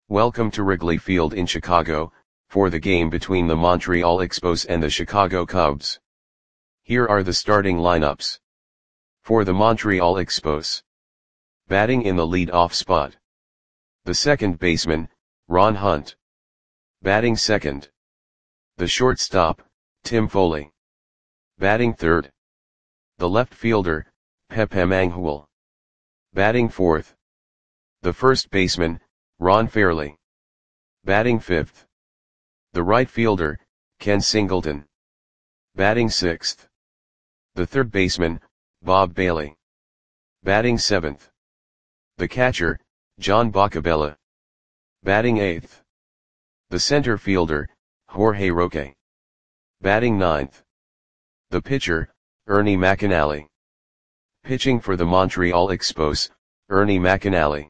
Welcome to Wrigley Field in Chicago, for the game between the Montreal Expos and the Chicago Cubs. Here are the starting lineups. For the Montreal Expos. Batting in the lead-off spot. The second baseman, Ron Hunt. Batting second. The shortstop, Tim Foley. Batting third. The left fielder, Pepe Mangual. Batting fourth. The first baseman, Ron Fairly. Batting fifth. The right fielder, Ken Singleton. Batting sixth. The third baseman, Bob Bailey. Batting seventh. The catcher, John Boccabella. Batting eighth. The center fielder, Jorge Roque. Batting ninth. The pitcher, Ernie McAnally. Pitching for the Montreal Expos, Ernie McAnally.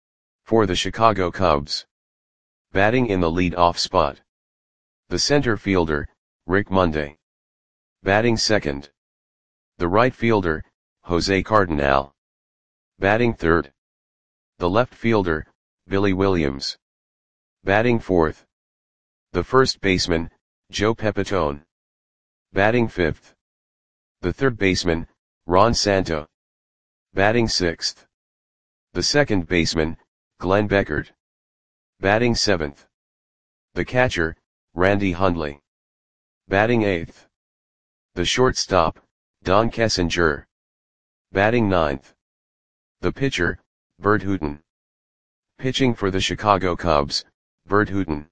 For the Chicago Cubs. Batting in the lead-off spot. The center fielder, Rick Monday. Batting second. The right fielder, Jose Cardinal. Batting third. The left fielder, Billy Williams. Batting fourth. The first baseman, Joe Pepitone. Batting fifth. The third baseman, Ron Santo. Batting sixth. The second baseman, Glenn Beckert. Batting seventh. The catcher, Randy Hundley. Batting eighth. The shortstop, Don Kessinger. Batting ninth. The pitcher, Bert Hooton. Pitching for the Chicago Cubs, Bert Hooton.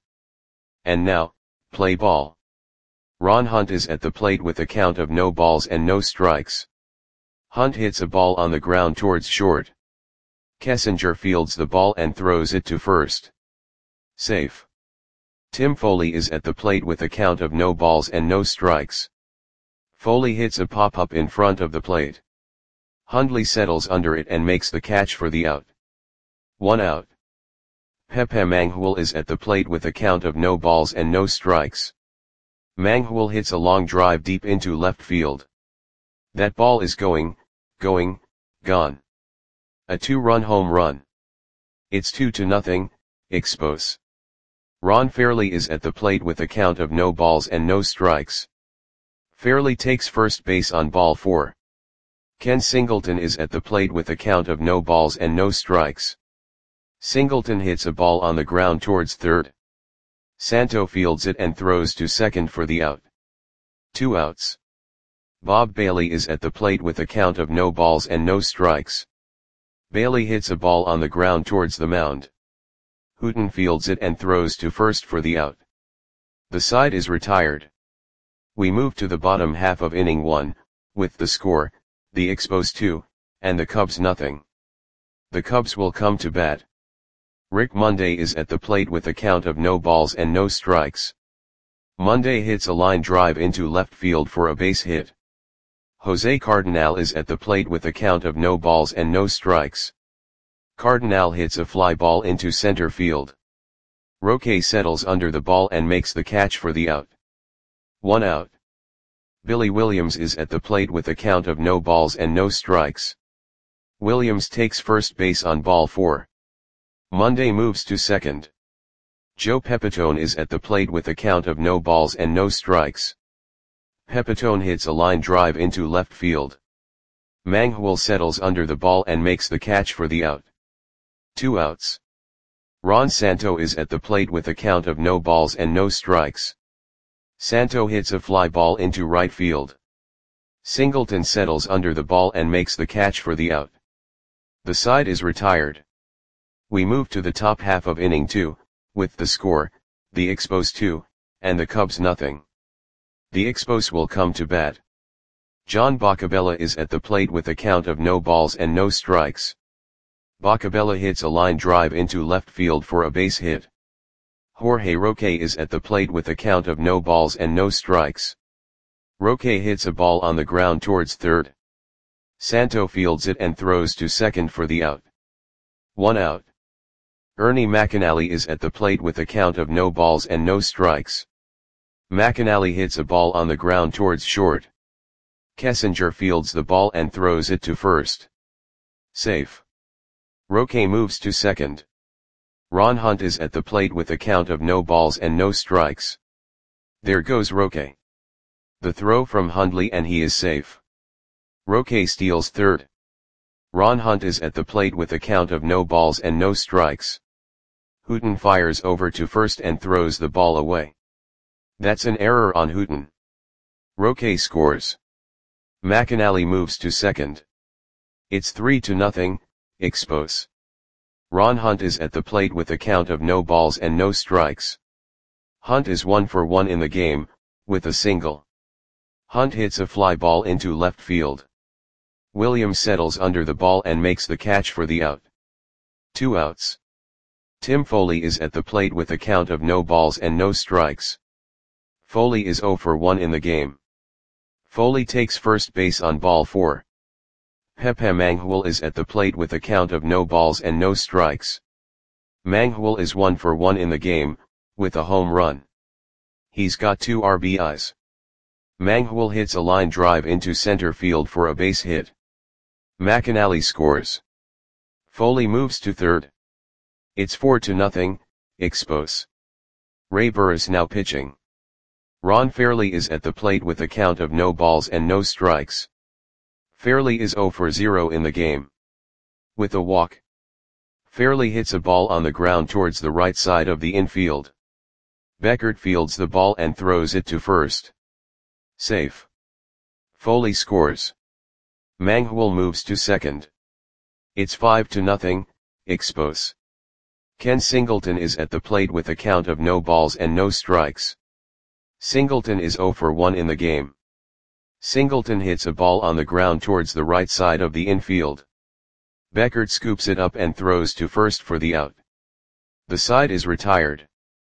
And now, play ball. Ron Hunt is at the plate with a count of no balls and no strikes. Hunt hits a ball on the ground towards short. Kessinger fields the ball and throws it to first. Safe. Tim Foley is at the plate with a count of no balls and no strikes. Foley hits a pop-up in front of the plate. Hundley settles under it and makes the catch for the out. 1 out. Pepe Mangual is at the plate with a count of no balls and no strikes. Mangual hits a long drive deep into left field. That ball is gone. A 2-run home run. It's 2-0, Expos. Ron Fairly is at the plate with a count of no balls and no strikes. Fairly takes first base on ball 4. Ken Singleton is at the plate with a count of no balls and no strikes. Singleton hits a ball on the ground towards third. Santo fields it and throws to second for the out. 2 outs. Bob Bailey is at the plate with a count of no balls and no strikes. Bailey hits a ball on the ground towards the mound. Hooton fields it and throws to first for the out. The side is retired. We move to the bottom half of inning 1, with the score, the Expos 2, and the Cubs nothing. The Cubs will come to bat. Rick Monday is at the plate with a count of no balls and no strikes. Monday hits a line drive into left field for a base hit. Jose Cardinal is at the plate with a count of no balls and no strikes. Cardinal hits a fly ball into center field. Roque settles under the ball and makes the catch for the out. 1 out. Billy Williams is at the plate with a count of no balls and no strikes. Williams takes first base on ball 4. Monday moves to second. Joe Pepitone is at the plate with a count of no balls and no strikes. Pepitone hits a line drive into left field. Mangual settles under the ball and makes the catch for the out. 2 outs. Ron Santo is at the plate with a count of no balls and no strikes. Santo hits a fly ball into right field. Singleton settles under the ball and makes the catch for the out. The side is retired. We move to the top half of inning 2, with the score, the Expos 2, and the Cubs nothing. The Expos will come to bat. John Boccabella is at the plate with a count of no balls and no strikes. Boccabella hits a line drive into left field for a base hit. Jorge Roque is at the plate with a count of no balls and no strikes. Roque hits a ball on the ground towards third. Santo fields it and throws to second for the out. 1 out. Ernie McAnally is at the plate with a count of no balls and no strikes. McAnally hits a ball on the ground towards short. Kessinger fields the ball and throws it to first. Safe. Roque moves to second. Ron Hunt is at the plate with a count of no balls and no strikes. There goes Roque. The throw from Hundley and he is safe. Roque steals third. Ron Hunt is at the plate with a count of no balls and no strikes. Hooton fires over to first and throws the ball away. That's an error on Hooton. Roque scores. McAnally moves to second. It's 3-0, Expos. Ron Hunt is at the plate with a count of no balls and no strikes. Hunt is 1 for 1 in the game, with a single. Hunt hits a fly ball into left field. Williams settles under the ball and makes the catch for the out. 2 outs. Tim Foley is at the plate with a count of no balls and no strikes. Foley is 0 for 1 in the game. Foley takes first base on ball 4. Pepe Manghul is at the plate with a count of no balls and no strikes. Manghul is 1 for 1 in the game, with a home run. He's got 2 RBIs. Manghul hits a line drive into center field for a base hit. McAnally scores. Foley moves to third. It's 4-0, Expos. Ray Burris now pitching. Ron Fairley is at the plate with a count of no balls and no strikes. Fairley is 0 for 0 in the game. With a walk. Fairley hits a ball on the ground towards the right side of the infield. Beckert fields the ball and throws it to first. Safe. Foley scores. Manghul moves to second. It's 5-0, Expos. Ken Singleton is at the plate with a count of no balls and no strikes. Singleton is 0 for 1 in the game. Singleton hits a ball on the ground towards the right side of the infield. Beckert scoops it up and throws to first for the out. The side is retired.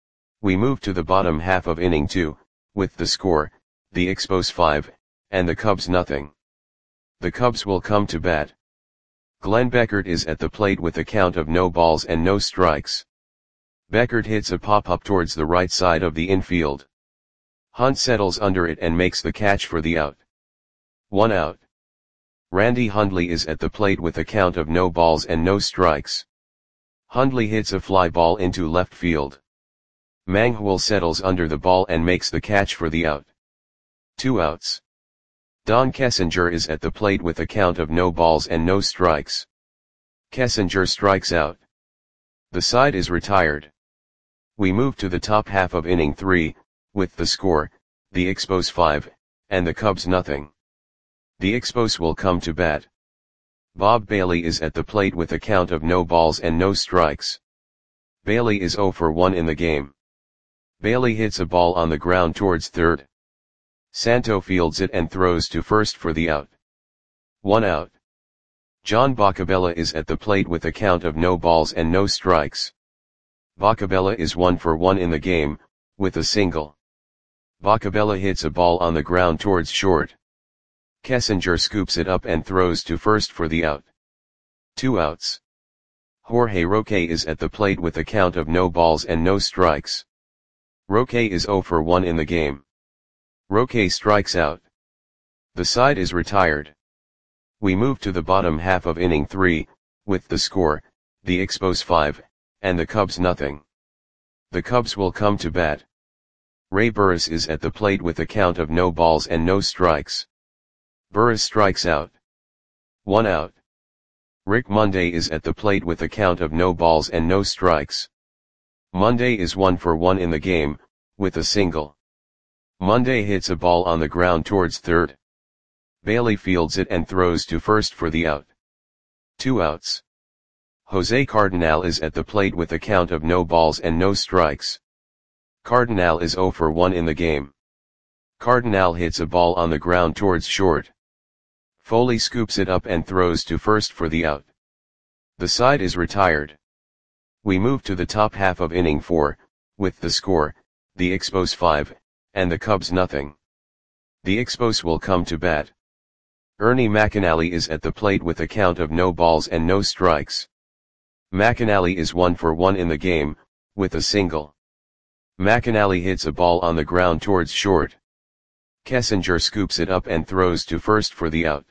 We move to the bottom half of inning 2, with the score, the Expos 5, and the Cubs 0. The Cubs will come to bat. Glenn Beckert is at the plate with a count of no balls and no strikes. Beckert hits a pop-up towards the right side of the infield. Hunt settles under it and makes the catch for the out. 1 out. Randy Hundley is at the plate with a count of no balls and no strikes. Hundley hits a fly ball into left field. Manghul settles under the ball and makes the catch for the out. 2 outs. Don Kessinger is at the plate with a count of no balls and no strikes. Kessinger strikes out. The side is retired. We move to the top half of inning 3, with the score, the Expos 5, and the Cubs 0. The Expos will come to bat. Bob Bailey is at the plate with a count of no balls and no strikes. Bailey is 0 for 1 in the game. Bailey hits a ball on the ground towards third. Santo fields it and throws to first for the out. 1 out. John Boccabella is at the plate with a count of no balls and no strikes. Boccabella is 1 for 1 in the game, with a single. Boccabella hits a ball on the ground towards short. Kessinger scoops it up and throws to first for the out. 2 outs. Jorge Roque is at the plate with a count of no balls and no strikes. Roque is 0 for 1 in the game. Roque strikes out. The side is retired. We move to the bottom half of inning 3, with the score, the Expos 5, and the Cubs 0. The Cubs will come to bat. Ray Burris is at the plate with a count of no balls and no strikes. Burris strikes out. 1 out. Rick Monday is at the plate with a count of no balls and no strikes. Monday is 1 for 1 in the game, with a single. Monday hits a ball on the ground towards third. Bailey fields it and throws to first for the out. 2 outs. Jose Cardinal is at the plate with a count of no balls and no strikes. Cardinal is 0 for 1 in the game. Cardinal hits a ball on the ground towards short. Foley scoops it up and throws to first for the out. The side is retired. We move to the top half of inning 4, with the score, the Expos 5, and the Cubs 0. The Expos will come to bat. Ernie McAnally is at the plate with a count of no balls and no strikes. McAnally is 1 for 1 in the game, with a single. McAnally hits a ball on the ground towards short. Kessinger scoops it up and throws to first for the out.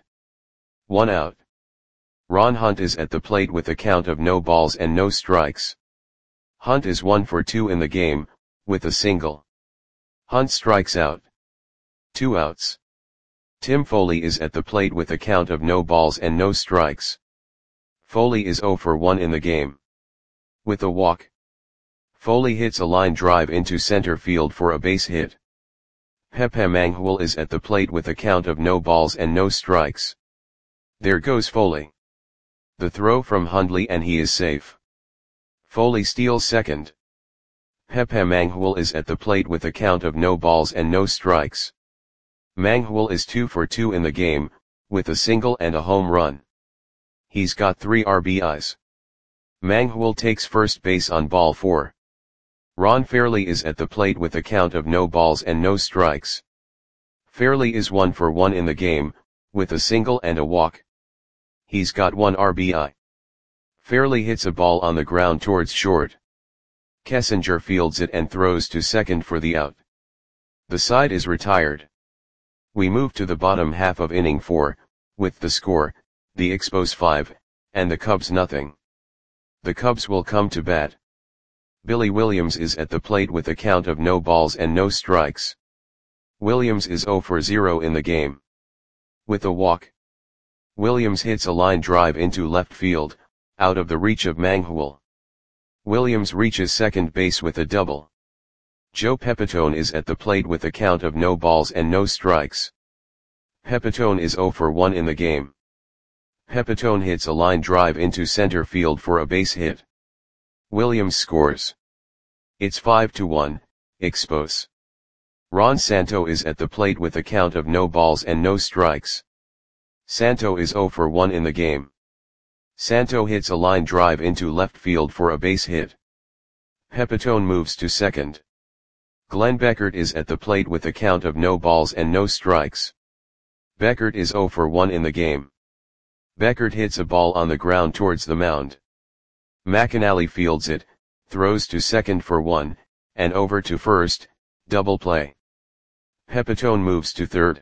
1 out. Ron Hunt is at the plate with a count of no balls and no strikes. Hunt is 1 for 2 in the game, with a single. Hunt strikes out. 2 outs. Tim Foley is at the plate with a count of no balls and no strikes. Foley is 0 for 1 in the game. With a walk. Foley hits a line drive into center field for a base hit. Pepe Mangual is at the plate with a count of no balls and no strikes. There goes Foley. The throw from Hundley and he is safe. Foley steals second. Pepe Mangual is at the plate with a count of no balls and no strikes. Mangual is 2 for 2 in the game, with a single and a home run. He's got 3 RBIs. Mangual takes first base on ball 4. Ron Fairly is at the plate with a count of no balls and no strikes. Fairly is 1 for 1 in the game, with a single and a walk. He's got 1 RBI. Fairly hits a ball on the ground towards short. Kessinger fields it and throws to second for the out. The side is retired. We move to the bottom half of inning 4, with the score, the Expos 5, and the Cubs nothing. The Cubs will come to bat. Billy Williams is at the plate with a count of no balls and no strikes. Williams is 0 for 0 in the game. With a walk. Williams hits a line drive into left field, out of the reach of Mangual. Williams reaches second base with a double. Joe Pepitone is at the plate with a count of no balls and no strikes. Pepitone is 0 for 1 in the game. Pepitone hits a line drive into center field for a base hit. Williams scores. It's 5-1, Expos. Ron Santo is at the plate with a count of no balls and no strikes. Santo is 0 for 1 in the game. Santo hits a line drive into left field for a base hit. Pepitone moves to second. Glenn Beckert is at the plate with a count of no balls and no strikes. Beckert is 0 for 1 in the game. Beckert hits a ball on the ground towards the mound. McAnally fields it, throws to second for 1, and over to first, double play. Pepitone moves to third.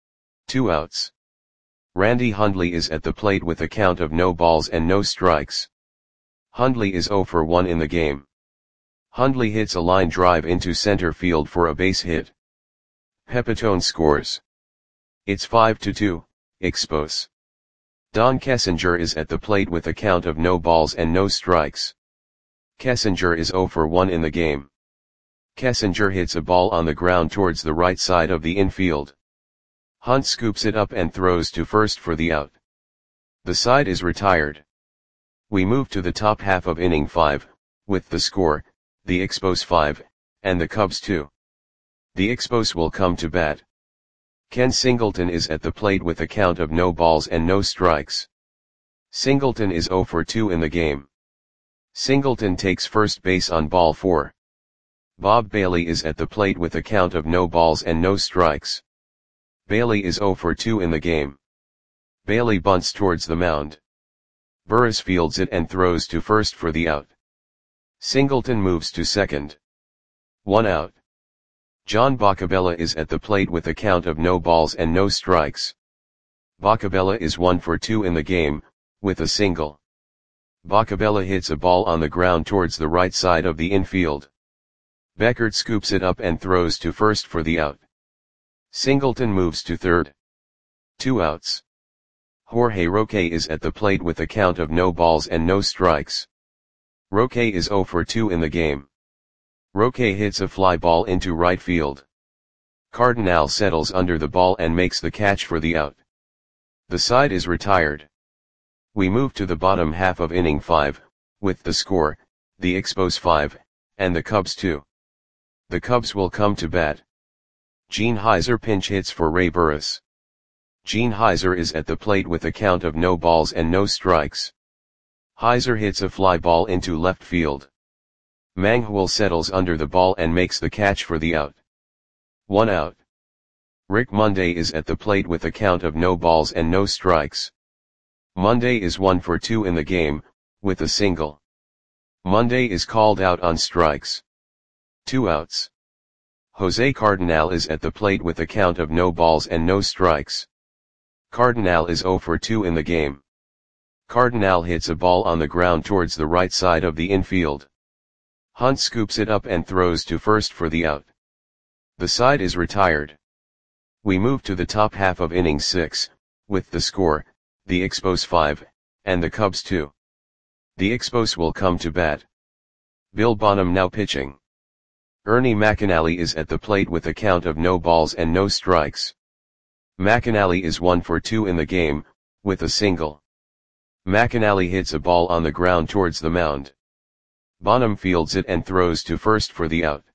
2 outs. Randy Hundley is at the plate with a count of no balls and no strikes. Hundley is 0 for 1 in the game. Hundley hits a line drive into center field for a base hit. Pepitone scores. It's 5-2, Expos. Don Kessinger is at the plate with a count of no balls and no strikes. Kessinger is 0 for 1 in the game. Kessinger hits a ball on the ground towards the right side of the infield. Hunt scoops it up and throws to first for the out. The side is retired. We move to the top half of inning 5, with the score, the Expos 5, and the Cubs 2. The Expos will come to bat. Ken Singleton is at the plate with a count of no balls and no strikes. Singleton is 0 for 2 in the game. Singleton takes first base on ball 4. Bob Bailey is at the plate with a count of no balls and no strikes. Bailey is 0 for 2 in the game. Bailey bunts towards the mound. Burris fields it and throws to first for the out. Singleton moves to second. 1 out. John Boccabella is at the plate with a count of no balls and no strikes. Boccabella is 1 for 2 in the game, with a single. Boccabella hits a ball on the ground towards the right side of the infield. Beckert scoops it up and throws to first for the out. Singleton moves to third. 2 outs. Jorge Roque is at the plate with a count of no balls and no strikes. Roque is 0 for 2 in the game. Roque hits a fly ball into right field. Cardinal settles under the ball and makes the catch for the out. The side is retired. We move to the bottom half of inning 5, with the score, the Expos 5, and the Cubs 2. The Cubs will come to bat. Gene Heiser pinch hits for Ray Burris. Gene Heiser is at the plate with a count of no balls and no strikes. Heiser hits a fly ball into left field. Mangual settles under the ball and makes the catch for the out. 1 out. Rick Monday is at the plate with a count of no balls and no strikes. Monday is 1 for 2 in the game, with a single. Monday is called out on strikes. 2 outs. Jose Cardinal is at the plate with a count of no balls and no strikes. Cardinal is 0 for 2 in the game. Cardinal hits a ball on the ground towards the right side of the infield. Hunt scoops it up and throws to first for the out. The side is retired. We move to the top half of inning 6, with the score, the Expos 5, and the Cubs 2. The Expos will come to bat. Bill Bonham now pitching. Ernie McAnally is at the plate with a count of no balls and no strikes. McAnally is 1 for 2 in the game, with a single. McAnally hits a ball on the ground towards the mound. Bonham fields it and throws to first for the out.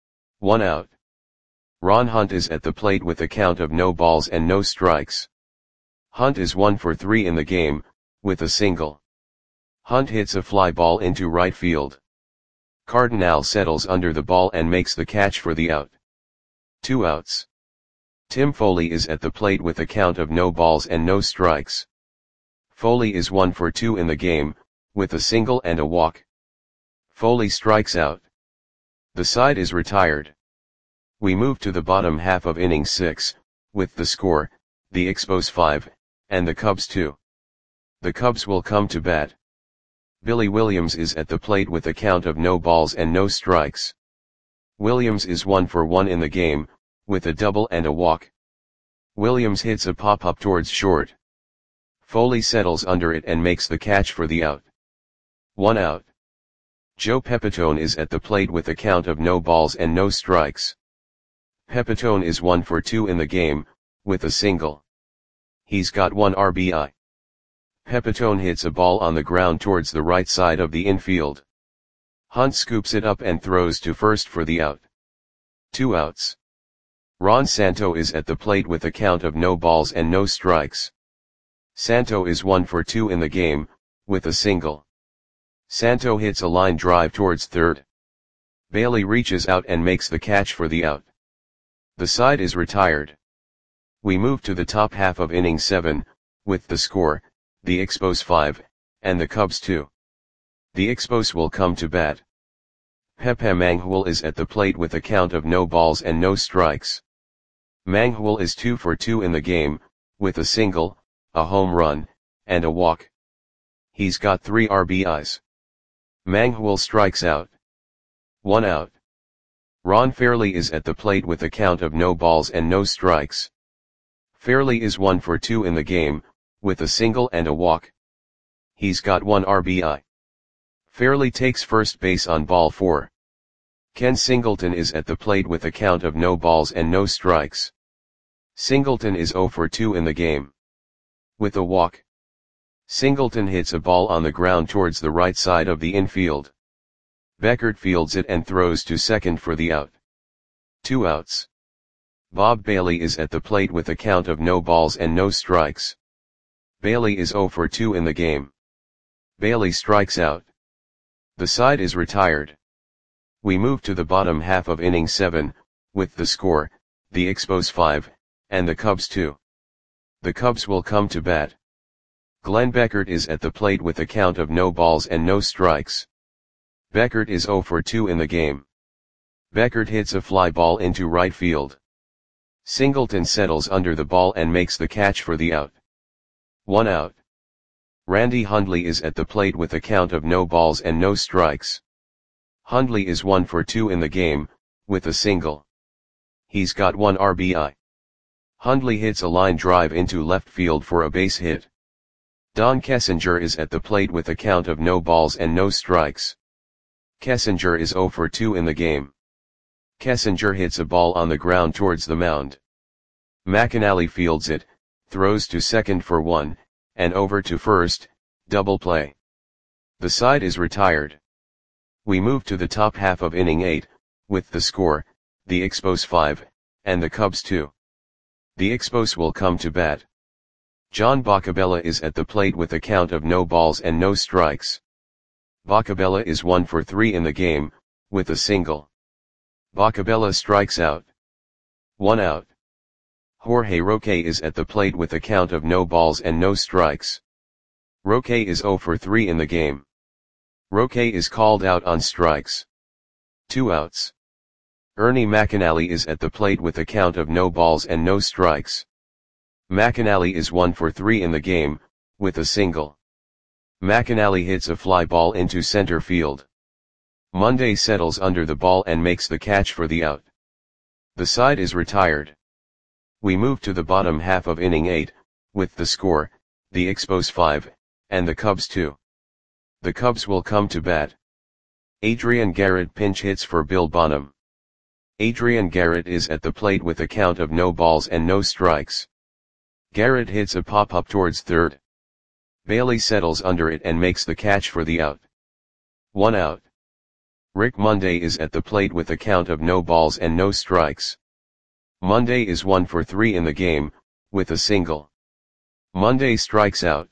1 out. Ron Hunt is at the plate with a count of no balls and no strikes. Hunt is 1 for 3 in the game, with a single. Hunt hits a fly ball into right field. Cardinal settles under the ball and makes the catch for the out. 2 outs. Tim Foley is at the plate with a count of no balls and no strikes. Foley is 1 for 2 in the game, with a single and a walk. Foley strikes out. The side is retired. We move to the bottom half of inning 6, with the score, the Expos 5, and the Cubs 2. The Cubs will come to bat. Billy Williams is at the plate with a count of no balls and no strikes. Williams is 1 for 1 in the game, with a double and a walk. Williams hits a pop-up towards short. Foley settles under it and makes the catch for the out. 1 out. Joe Pepitone is at the plate with a count of no balls and no strikes. Pepitone is 1 for 2 in the game, with a single. He's got 1 RBI. Pepitone hits a ball on the ground towards the right side of the infield. Hunt scoops it up and throws to first for the out. 2 outs. Ron Santo is at the plate with a count of no balls and no strikes. Santo is 1 for 2 in the game, with a single. Santo hits a line drive towards third. Bailey reaches out and makes the catch for the out. The side is retired. We move to the top half of inning 7, with the score, the Expos 5, and the Cubs 2. The Expos will come to bat. Pepe Manghul is at the plate with a count of no balls and no strikes. Manghul is 2 for 2 in the game, with a single, a home run, and a walk. He's got 3 RBIs. Manghul strikes out. 1 out. Ron Fairley is at the plate with a count of no balls and no strikes. Fairley is 1 for 2 in the game, with a single and a walk. He's got 1 RBI. Fairley takes first base on ball 4. Ken Singleton is at the plate with a count of no balls and no strikes. Singleton is 0 for 2 in the game. With a walk. Singleton hits a ball on the ground towards the right side of the infield. Beckert fields it and throws to second for the out. 2 outs. Bob Bailey is at the plate with a count of no balls and no strikes. Bailey is 0 for 2 in the game. Bailey strikes out. The side is retired. We move to the bottom half of inning 7, with the score, the Expos 5, and the Cubs 2. The Cubs will come to bat. Glenn Beckert is at the plate with a count of no balls and no strikes. Beckert is 0 for 2 in the game. Beckert hits a fly ball into right field. Singleton settles under the ball and makes the catch for the out. 1 out. Randy Hundley is at the plate with a count of no balls and no strikes. Hundley is 1 for 2 in the game, with a single. He's got 1 RBI. Hundley hits a line drive into left field for a base hit. Don Kessinger is at the plate with a count of no balls and no strikes. Kessinger is 0 for 2 in the game. Kessinger hits a ball on the ground towards the mound. McAnally fields it, throws to second for 1, and over to first, double play. The side is retired. We move to the top half of inning 8, with the score, the Expos 5, and the Cubs 2. The Expos will come to bat. John Boccabella is at the plate with a count of no balls and no strikes. Boccabella is 1 for 3 in the game, with a single. Boccabella strikes out. 1 out. Jorge Roque is at the plate with a count of no balls and no strikes. Roque is 0 for 3 in the game. Roque is called out on strikes. 2 outs. Ernie McAnally is at the plate with a count of no balls and no strikes. McAnally is 1 for 3 in the game, with a single. McAnally hits a fly ball into center field. Monday settles under the ball and makes the catch for the out. The side is retired. We move to the bottom half of inning 8, with the score, the Expos 5, and the Cubs 2. The Cubs will come to bat. Adrian Garrett pinch hits for Bill Bonham. Adrian Garrett is at the plate with a count of no balls and no strikes. Garrett hits a pop-up towards third. Bailey settles under it and makes the catch for the out. 1 out. Rick Monday is at the plate with a count of no balls and no strikes. Monday is 1 for 3 in the game, with a single. Monday strikes out.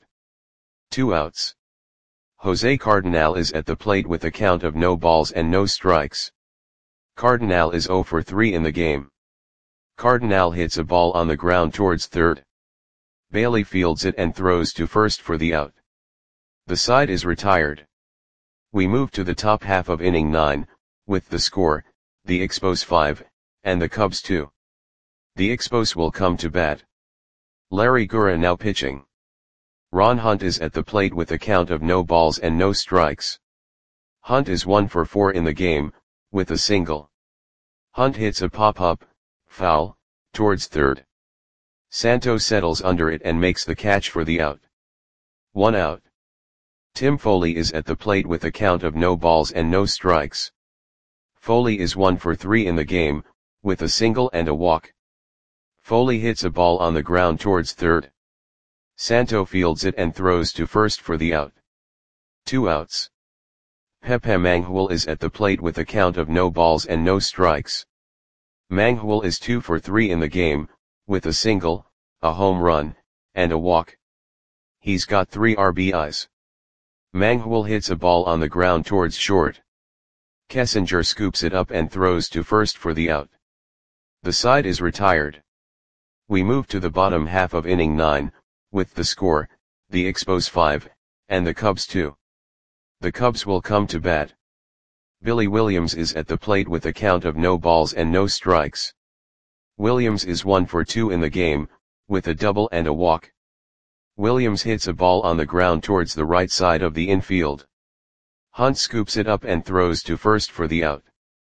2 outs. Jose Cardinal is at the plate with a count of no balls and no strikes. Cardinal is 0 for 3 in the game. Cardinal hits a ball on the ground towards third. Bailey fields it and throws to first for the out. The side is retired. We move to the top half of inning 9, with the score, the Expos 5, and the Cubs 2. The Expos will come to bat. Larry Gura now pitching. Ron Hunt is at the plate with a count of no balls and no strikes. Hunt is 1 for 4 in the game, with a single. Hunt hits a pop-up, foul, towards third. Santo settles under it and makes the catch for the out. 1 out. Tim Foley is at the plate with a count of no balls and no strikes. Foley is 1 for 3 in the game, with a single and a walk. Foley hits a ball on the ground towards third. Santo fields it and throws to first for the out. 2 outs. Pepe Manghul is at the plate with a count of no balls and no strikes. Manghul is 2 for 3 in the game, with a single, a home run, and a walk. He's got 3 RBIs. Manghul hits a ball on the ground towards short. Kessinger scoops it up and throws to first for the out. The side is retired. We move to the bottom half of inning 9, with the score, the Expos 5, and the Cubs 2. The Cubs will come to bat. Billy Williams is at the plate with a count of no balls and no strikes. Williams is 1 for 2 in the game, with a double and a walk. Williams hits a ball on the ground towards the right side of the infield. Hunt scoops it up and throws to first for the out.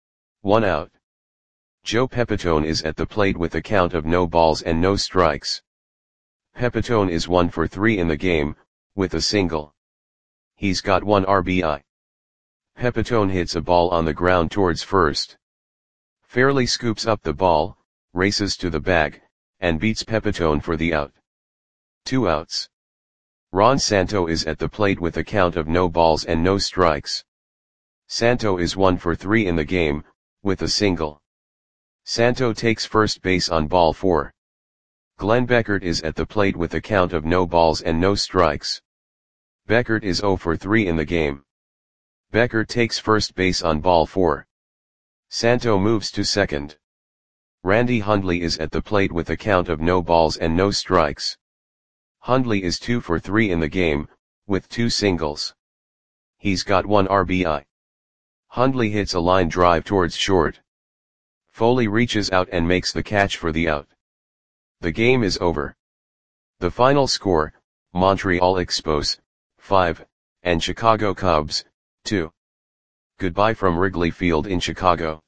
1 out. Joe Pepitone is at the plate with a count of no balls and no strikes. Pepitone is 1 for 3 in the game, with a single. He's got 1 RBI. Pepitone hits a ball on the ground towards first. Fairley scoops up the ball, races to the bag, and beats Pepitone for the out. 2 outs. Ron Santo is at the plate with a count of no balls and no strikes. Santo is 1 for 3 in the game, with a single. Santo takes first base on ball 4. Glenn Beckert is at the plate with a count of no balls and no strikes. Beckert is 0 for 3 in the game. Beckert takes first base on ball 4. Santo moves to second. Randy Hundley is at the plate with a count of no balls and no strikes. Hundley is 2 for 3 in the game, with 2 singles. He's got 1 RBI. Hundley hits a line drive towards short. Foley reaches out and makes the catch for the out. The game is over. The final score, Montreal Expos, 5, and Chicago Cubs, 2. Goodbye from Wrigley Field in Chicago.